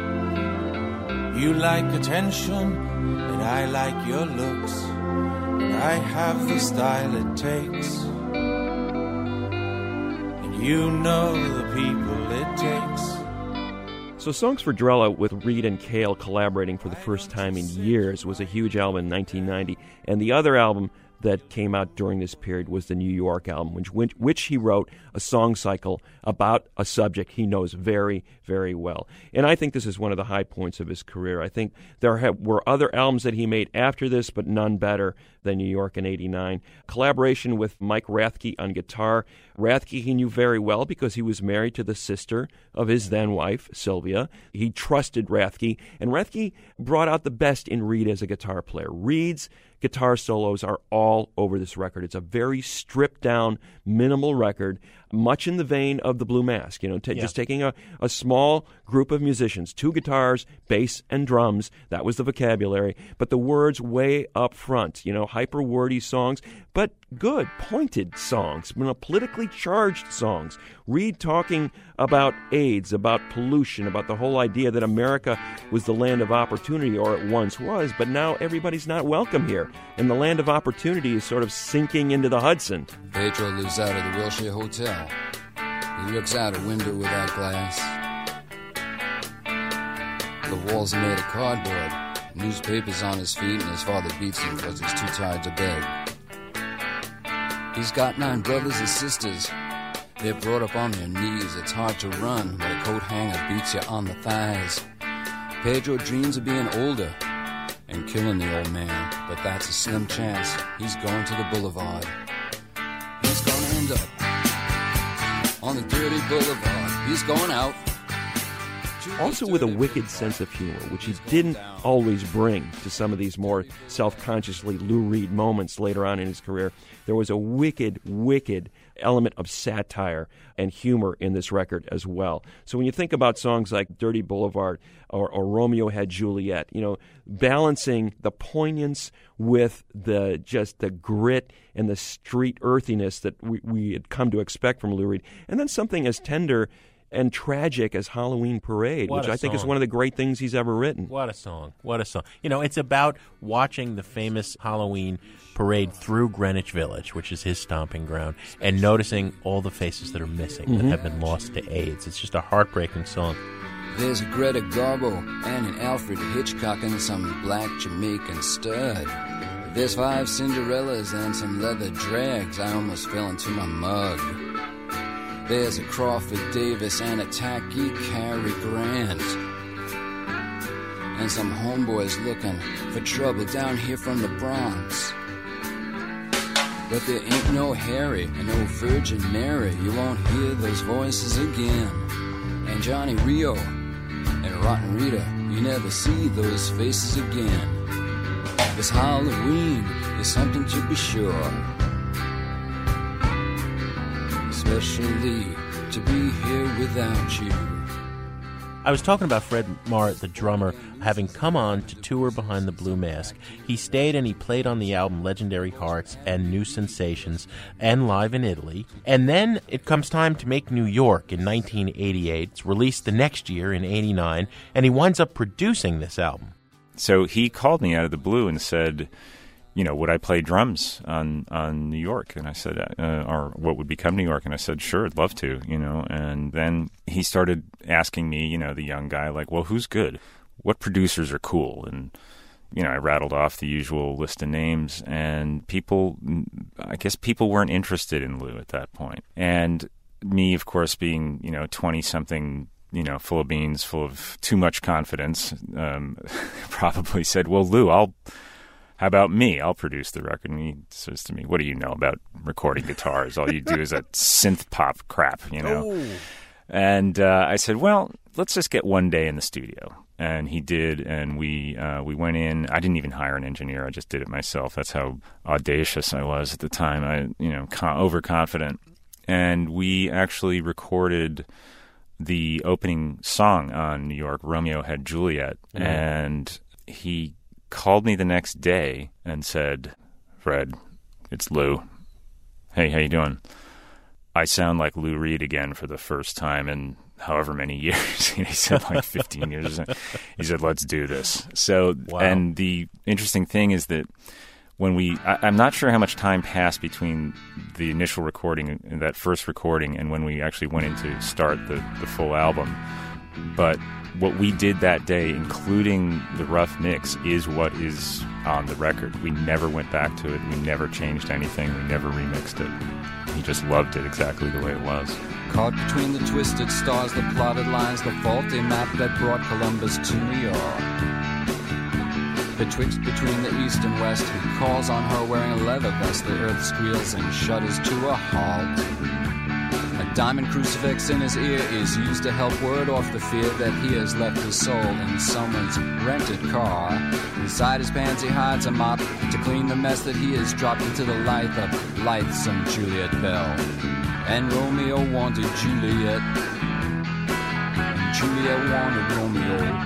art. You like attention and I like your looks. And I have the style it takes. And you know the people it takes. So Songs for Drella, with Reed and Cale collaborating for the first time in years, was a huge album in nineteen ninety. And the other album that came out during this period was the New York album, which, which, which he wrote a song cycle about a subject he knows very, very well. And I think this is one of the high points of his career. I think there have, were other albums that he made after this, but none better than New York in eighty-nine. Collaboration with Mike Rathke on guitar. Rathke he knew very well because he was married to the sister of his then-wife, Sylvia. He trusted Rathke, and Rathke brought out the best in Reed as a guitar player. Reed's guitar solos are all over this record. It's a very stripped-down, minimal record, much in the vein of the Blue Mask. You know, t- Yeah. just taking a, a small group of musicians, two guitars, bass, and drums. That was the vocabulary. But the words way up front. You know, hyper-wordy songs, but good, pointed songs. You know, politically charged songs. Reed talking about AIDS, about pollution, about the whole idea that America was the land of opportunity, or it once was, but now everybody's not welcome here. And the land of opportunity is sort of sinking into the Hudson. Pedro lives out of the Wilshire Hotel. He looks out a window without glass. The walls are made of cardboard. Newspapers on his feet, and his father beats him because he's too tired to beg. He's got nine brothers and sisters. They're brought up on their knees. It's hard to run when a coat hanger beats you on the thighs. Pedro dreams of being older and killing the old man, but that's a slim chance. He's going to the boulevard. He's gonna end up on the dirty boulevard. He's going out. Also with a wicked sense of humor, which he didn't always bring to some of these more self-consciously Lou Reed moments later on in his career. There was a wicked, wicked element of satire and humor in this record as well. So when you think about songs like Dirty Boulevard or, or Romeo Had Juliet, you know, balancing the poignance with the just the grit and the street earthiness that we, we had come to expect from Lou Reed, and then something as tender and tragic as Halloween Parade, What which a I think is song. one of the great things he's ever written. What a song. What a song. You know, it's about watching the famous Halloween parade through Greenwich Village, which is his stomping ground, and noticing all the faces that are missing, Mhm. that have been lost to AIDS. It's just a heartbreaking song. There's a Greta Garbo and an Alfred Hitchcock and some black Jamaican stud. There's five Cinderellas and some leather drags. I almost fell into my mug. There's a Crawford Davis and a tacky Cary Grant. And some homeboys looking for trouble down here from the Bronx. But there ain't no Harry and no Virgin Mary. You won't hear those voices again. And Johnny Rio and Rotten Rita, you never see those faces again. This Halloween is something to be sure, especially to be here without you. I was talking about Fred Marr, the drummer, having come on to tour behind the Blue Mask. He stayed and he played on the album Legendary Hearts and New Sensations and live in Italy. And then it comes time to make New York in nineteen eighty-eight. It's released the next year in eighty-nine, and he winds up producing this album. So he called me out of the blue and said, you know, would I play drums on, on New York? And I said, uh, or what would become New York? And I said, sure, I'd love to, you know. And then he started asking me, you know, the young guy, like, well, who's good? What producers are cool? And, you know, I rattled off the usual list of names, and people, I guess people weren't interested in Lou at that point. And me, of course, being, you know, twenty-something, you know, full of beans, full of too much confidence, um, probably said, well, Lou, I'll... how about me? I'll produce the record. And he says to me, what do you know about recording guitars? All you do is a synth pop crap, you know? Oh. And uh, I said, well, let's just get one day in the studio. And he did, and we uh, we went in. I didn't even hire an engineer. I just did it myself. That's how audacious I was at the time. I, you know, con- overconfident. And we actually recorded the opening song on New York, Romeo Had Juliet. Mm. And he called me the next day and said, Fred, it's Lou. Hey, how you doing? I sound like Lou Reed again for the first time in however many years. He said like fifteen years. He said, let's do this. So, Wow. And the interesting thing is that when we, I, I'm not sure how much time passed between the initial recording, that first recording, and when we actually went in to start the, the full album. But what we did that day, including the rough mix, is what is on the record. We never went back to it. We never changed anything. We never remixed it. He just loved it exactly the way it was. Caught between the twisted stars, the plotted lines, the faulty map that brought Columbus to New York. Betwixt between the east and west, he calls on her wearing a leather vest. The earth squeals and shudders to a halt. A diamond crucifix in his ear is used to help ward off the fear that he has left his soul in someone's rented car. Inside his pants he hides a mop to clean the mess that he has dropped into the life of lithesome Juliet Bell. And Romeo wanted Juliet, and Juliet wanted Romeo.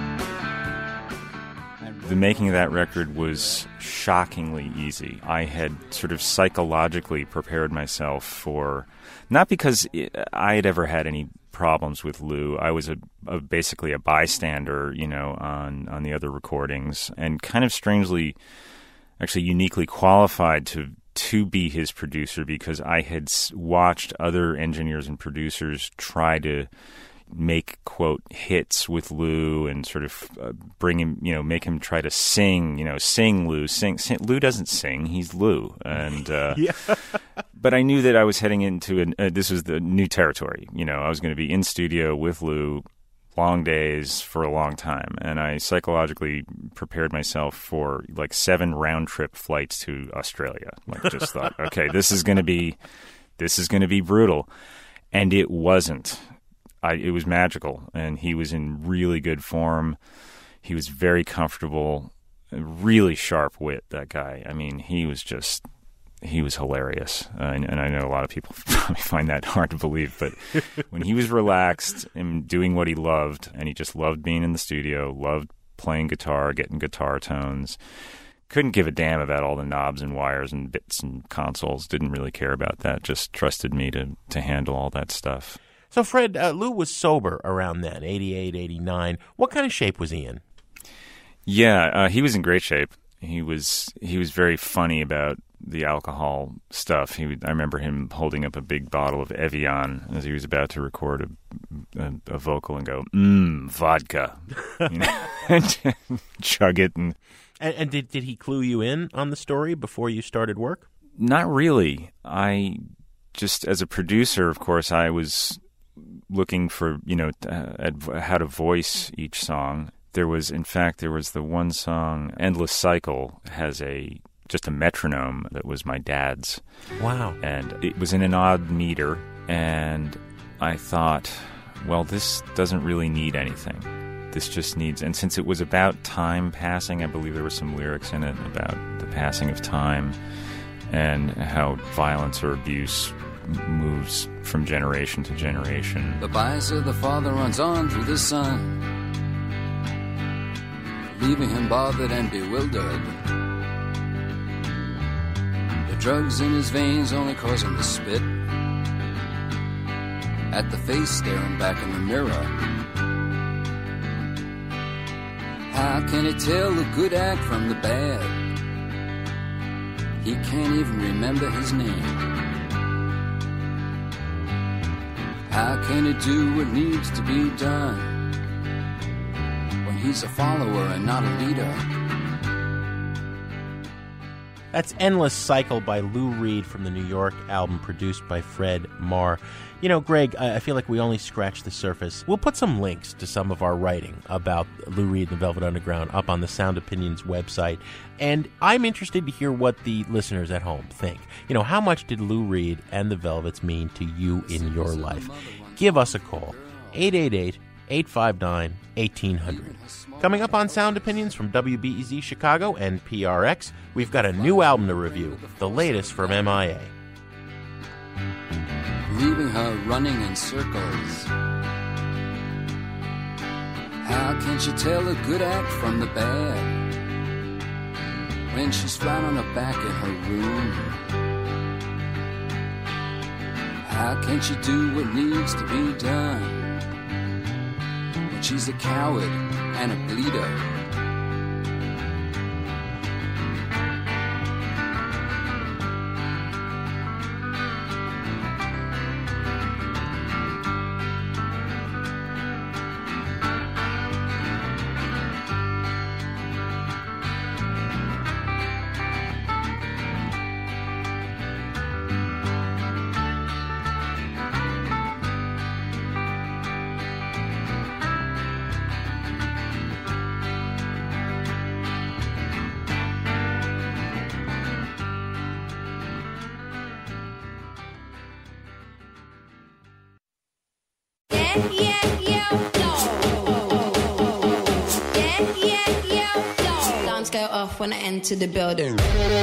The making of that record was shockingly easy. I had sort of psychologically prepared myself for, not because I had ever had any problems with Lou. I was a, a basically a bystander, you know, on, on the other recordings, and kind of strangely, actually uniquely qualified to to be his producer because I had watched other engineers and producers try to make, quote, hits with Lou and sort of uh, bring him, you know, make him try to sing, you know, sing Lou, sing. sing. Lou doesn't sing, he's Lou. And, uh, yeah. But I knew that I was heading into, an, uh, this was the new territory. You know, I was going to be in studio with Lou, long days for a long time. And I psychologically prepared myself for like seven round trip flights to Australia. Like just thought, okay, this is going to be, this is going to be brutal. And it wasn't. I, it was magical, and he was in really good form. He was very comfortable, really sharp wit, that guy. I mean, he was just, he was hilarious. Uh, and, and I know a lot of people probably find that hard to believe, but when he was relaxed and doing what he loved, and he just loved being in the studio, loved playing guitar, getting guitar tones, couldn't give a damn about all the knobs and wires and bits and consoles, didn't really care about that, just trusted me to, to handle all that stuff. So, Fred, uh, Lou was sober around then, eighty-eight, eighty-nine. What kind of shape was he in? Yeah, uh, he was in great shape. He was he was very funny about the alcohol stuff. He would, I remember him holding up a big bottle of Evian as he was about to record a, a, a vocal and go, mmm, vodka. You know, and chug it. And, and, and did, did he clue you in on the story before you started work? Not really. I just, as a producer, of course, I was looking for, you know, uh, how to voice each song. There was, in fact, there was the one song, Endless Cycle, has a just a metronome that was my dad's. Wow. And it was in an odd meter, and I thought, well, this doesn't really need anything. This just needs, and since it was about time passing, I believe there were some lyrics in it about the passing of time and how violence or abuse moves from generation to generation. The bias of the father runs on through the son, leaving him bothered and bewildered. The drugs in his veins only cause him to spit at the face staring back in the mirror. How can he tell the good act from the bad? He can't even remember his name. How can he do what needs to be done when he's a follower and not a leader? That's Endless Cycle by Lou Reed from the New York album produced by Fred Marr. You know, Greg, I feel like we only scratched the surface. We'll put some links to some of our writing about Lou Reed and the Velvet Underground up on the Sound Opinions website. And I'm interested to hear what the listeners at home think. You know, how much did Lou Reed and the Velvets mean to you in your life? Give us a call, eight eight eight, eight five nine, one eight zero zero. Coming up on Sound Opinions from W B E Z Chicago and P R X, we've got a new album to review, the latest from M I A. Leaving her running in circles. How can she tell a good act from the bad when she's flat on her back in her room? How can she do what needs to be done when she's a coward and a bleeder? When I enter the building,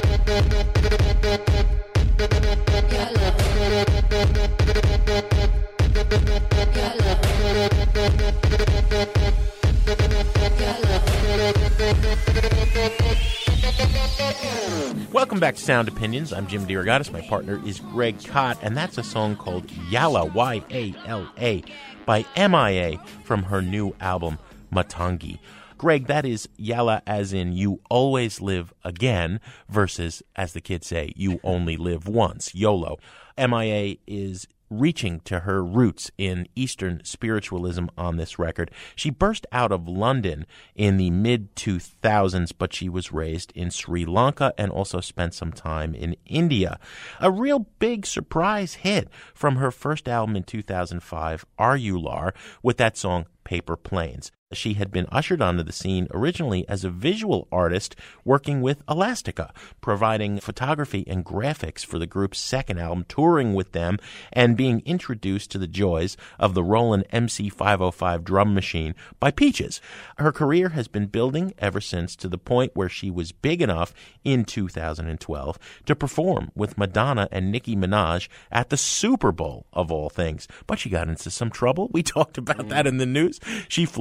welcome back to Sound Opinions. I'm Jim DeRogatis. My partner is Greg Kot, and that's a song called Yala, Y A L A, by M I A from her new album, Matangi. Greg, that is Yala as in you always live again versus, as the kids say, you only live once, YOLO. M I A is reaching to her roots in Eastern spiritualism on this record. She burst out of London in the mid two thousands, but she was raised in Sri Lanka and also spent some time in India. A real big surprise hit from her first album in two thousand five, Are You Lar, with that song Paper Planes. She had been ushered onto the scene originally as a visual artist working with Elastica, providing photography and graphics for the group's second album, touring with them, and being introduced to the joys of the Roland M C five oh five drum machine by Peaches. Her career has been building ever since, to the point where she was big enough in two thousand twelve to perform with Madonna and Nicki Minaj at the Super Bowl, of all things. But she got into some trouble. We talked about that in the news. She flashed the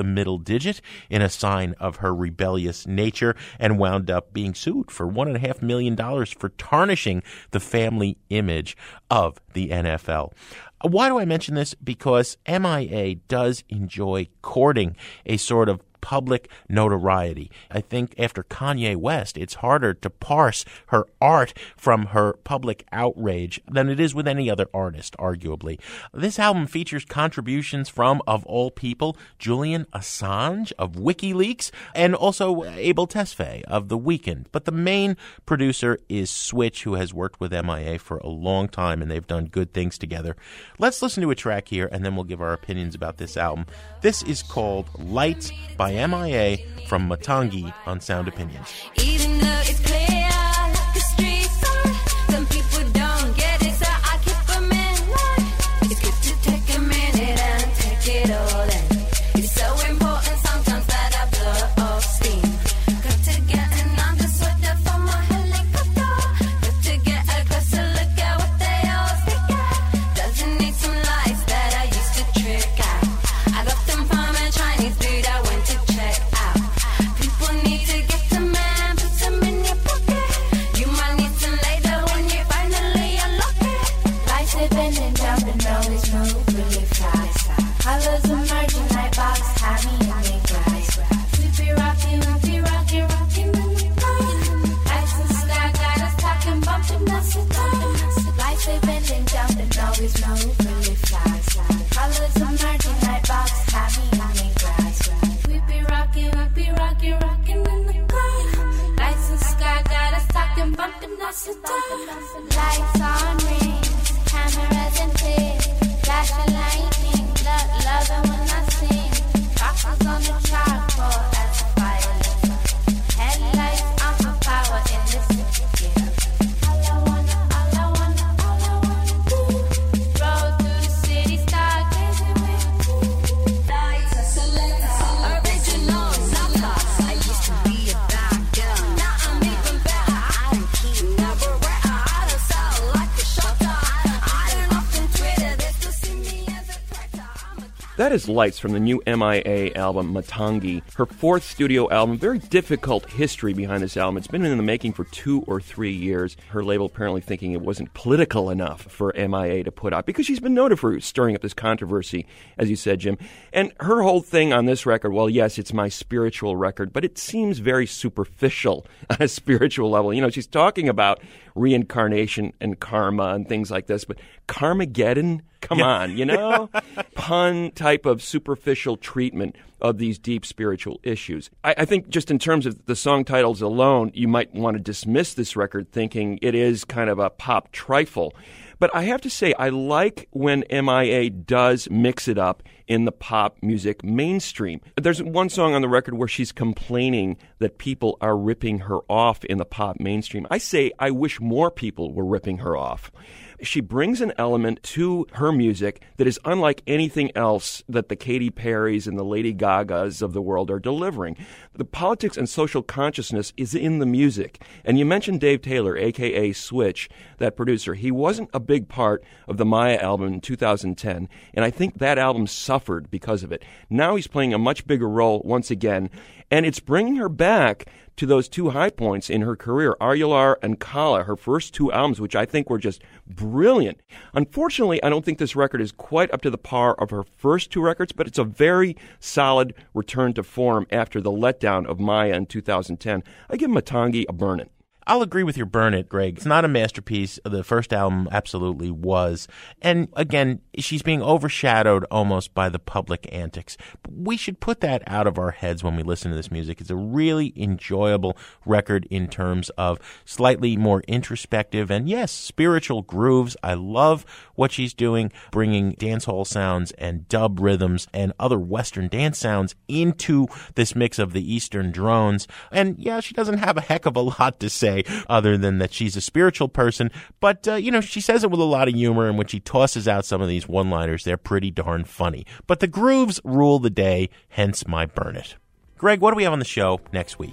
middle digit in a sign of her rebellious nature, and wound up being sued for one and a half million dollars for tarnishing the family image of the N F L. Why do I mention this? Because M I A does enjoy courting a sort of public notoriety. I think after Kanye West, it's harder to parse her art from her public outrage than it is with any other artist, arguably. This album features contributions from, of all people, Julian Assange of WikiLeaks and also Abel Tesfaye of The Weeknd. But the main producer is Switch, who has worked with M I A for a long time, and they've done good things together. Let's listen to a track here, and then we'll give our opinions about this album. This is called Lights by M I A from Matangi on Sound Opinions. Even though it's clear like the streets are, some people don't get it, so I keep them in line. It's good to take a minute and take it all in. It's so important sometimes that I blow off steam. Got to get an undersweater for my helicopter. Got to get a closer look at what they all say. Yeah. Doesn't need some lights that I used to trick out. I got them from a Chinese dude I went to check out. People need to get them man, put them in your pocket. You might need some later when you finally unlock it. Lights are bending, jumping, always move really fast. Colors emerging like box, having in the grass. We be rocking, we be rocking, rocking in the car. Lights in the sky got us talking, bumping us a time. Lights are bending, jumping, always move really fast. Colors emerging like box, having in the grass. We be rocking, we be rocking, rocking in the car. Lights in the sky got us talking, bumping us a time. Lights on rings, cameras and things, flashing lightning, love, loving when I sing. Rockers on the charcoal as a violin. Headlights on for power in the city. Yeah. All I wanna, all I wanna, all I wanna do. Roll through the city, stargazing with you. Lights are selected, original, knockoffs. I used to be a bad girl, now I'm even better. I don't keep never where I don't sound like a shutter. I don't often Twitter, they still see me as a threat. I'm a That is Lights from the new M I A album, Matangi, her fourth studio album. Very difficult history behind this album. It's been in the making for two or three years. Her label apparently thinking it wasn't political enough for M I A to put out, because she's been noted for stirring up this controversy, as you said, Jim. And her whole thing on this record, well, yes, it's my spiritual record, but it seems very superficial on a spiritual level. You know, she's talking about reincarnation and karma and things like this, but Carmageddon? Come Yeah. on, you know? Pun type of superficial treatment of these deep spiritual issues. I, I think just in terms of the song titles alone, you might want to dismiss this record thinking it is kind of a pop trifle. But I have to say, I like when M I A does mix it up in the pop music mainstream. There's one song on the record where she's complaining that people are ripping her off in the pop mainstream. I say I wish more people were ripping her off. She brings an element to her music that is unlike anything else that the Katy Perrys and the Lady Gagas of the world are delivering. The politics and social consciousness is in the music. And you mentioned Dave Taylor, a k a. Switch, that producer. He wasn't a big part of the Maya album in two thousand ten, and I think that album suffered because of it. Now he's playing a much bigger role once again, and it's bringing her back to those two high points in her career, Aryular and Kala, her first two albums, which I think were just brilliant. Unfortunately, I don't think this record is quite up to the par of her first two records, but it's a very solid return to form after the letdown of Maya in two thousand ten. I give Matangi a burn it. I'll agree with your burn it, Greg. It's not a masterpiece. The first album absolutely was. And again, she's being overshadowed almost by the public antics. We should put that out of our heads when we listen to this music. It's a really enjoyable record in terms of slightly more introspective and, yes, spiritual grooves. I love what she's doing, bringing dancehall sounds and dub rhythms and other Western dance sounds into this mix of the Eastern drones. And, yeah, she doesn't have a heck of a lot to say other than that she's a spiritual person. But, uh, you know, she says it with a lot of humor, and when she tosses out some of these one-liners, they're pretty darn funny. But the grooves rule the day, hence my burn it. Greg, what do we have on the show next week?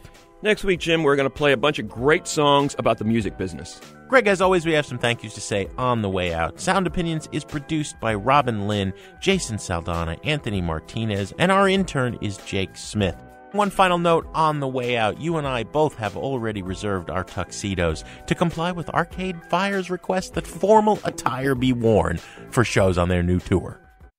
Next week, Jim, we're going to play a bunch of great songs about the music business. Greg, as always, we have some thank yous to say on the way out. Sound Opinions is produced by Robin Lynn, Jason Saldana, Anthony Martinez, and our intern is Jake Smith. One final note on the way out. You and I both have already reserved our tuxedos to comply with Arcade Fire's request that formal attire be worn for shows on their new tour.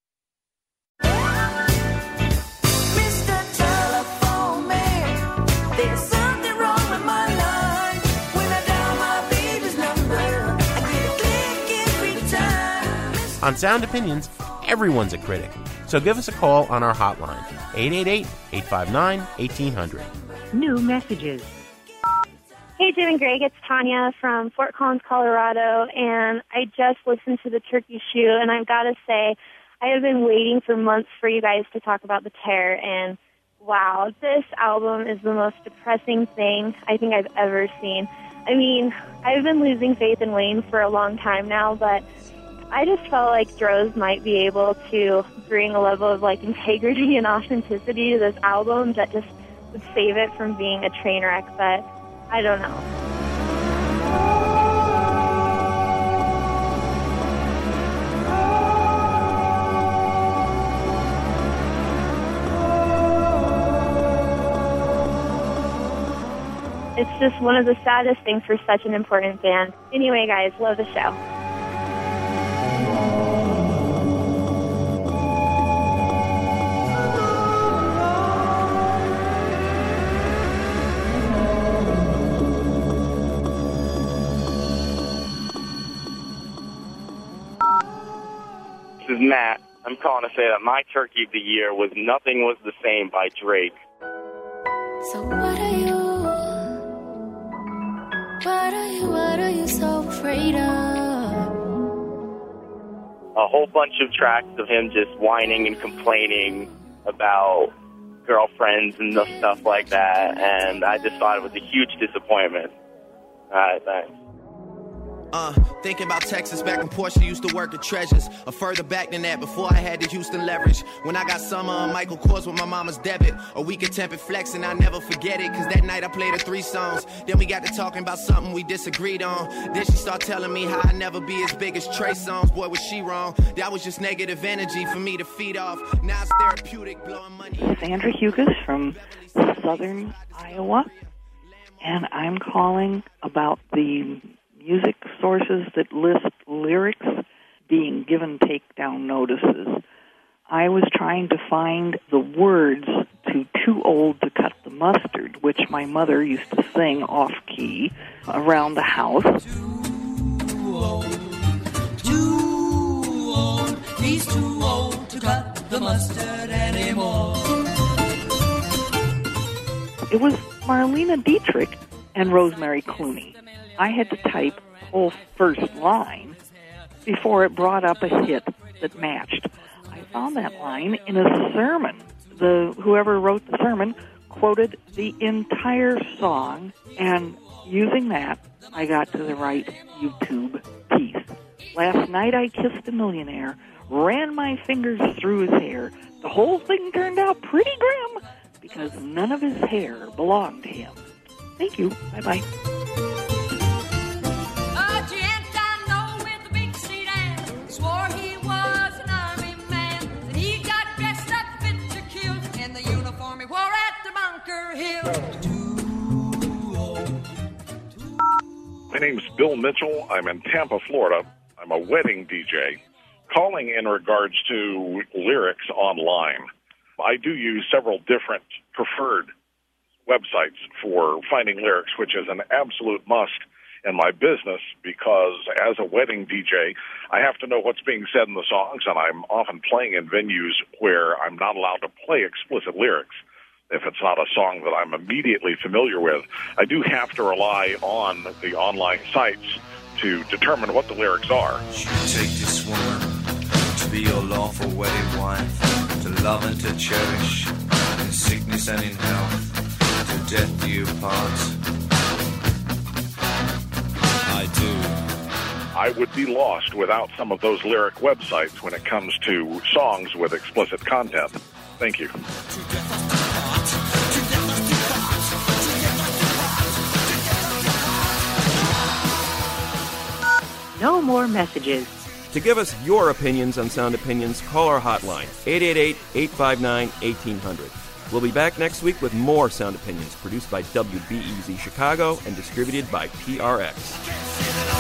On Sound Opinions, everyone's a critic. So give us a call on our hotline, eight eight eight, eight five nine, one eight zero zero. New messages. Hey, Jim and Greg, it's Tanya from Fort Collins, Colorado, and I just listened to the Turkey Shoe, and I've got to say, I have been waiting for months for you guys to talk about The Tear, and wow, this album is the most depressing thing I think I've ever seen. I mean, I've been losing faith in Wayne for a long time now, but I just felt like Droz might be able to bring a level of like integrity and authenticity to this album that just would save it from being a train wreck, but I don't know. It's just one of the saddest things for such an important band. Anyway, guys, love the show. This is Matt. I'm calling to say that my Turkey of the Year was Nothing Was the Same by Drake. So what are you? What are you? What are you so afraid of? A whole bunch of tracks of him just whining and complaining about girlfriends and stuff like that, and I just thought it was a huge disappointment. All right, thanks. Uh, thinking about Texas back when Portia used to work at Treasures, or further back than that before I had the Houston leverage. When I got Summer on Michael Kors with my mama's debit, a week of Tempted Flex, and I never forget it, cause that night I played her three songs. Then we got to talking about something we disagreed on. Then she started telling me how I'd never be as big as Trey Songz. Boy, was she wrong. That was just negative energy for me to feed off. Now it's therapeutic, blowing money. Sandra Hugas from southern Iowa, and I'm calling about the music sources that list lyrics being given takedown notices. I was trying to find the words to Too Old to Cut the Mustard, which my mother used to sing off-key around the house. Too old, too old, he's too old to cut the mustard anymore. It was Marlene Dietrich and Rosemary Clooney. I had to type the whole first line before it brought up a hit that matched. I found that line in a sermon. The whoever wrote the sermon quoted the entire song, and using that, I got to the right YouTube piece. Last night I kissed a millionaire, ran my fingers through his hair. The whole thing turned out pretty grim because none of his hair belonged to him. Thank you. Bye-bye. My name's Bill Mitchell. I'm in Tampa, Florida. I'm a wedding D J. Calling in regards to lyrics online. I do use several different preferred websites for finding lyrics, which is an absolute must in my business because as a wedding D J, I have to know what's being said in the songs, and I'm often playing in venues where I'm not allowed to play explicit lyrics. If it's not a song that I'm immediately familiar with, I do have to rely on the online sites to determine what the lyrics are. You take this woman to be your lawful wedded wife, to love and to cherish, in sickness and in health, to death do you part. I do. I would be lost without some of those lyric websites when it comes to songs with explicit content. Thank you. more messages. To give us your opinions on Sound Opinions, call our hotline, eight eight eight, eight five nine, one eight hundred. We'll be back next week with more Sound Opinions, produced by W B E Z Chicago and distributed by P R X.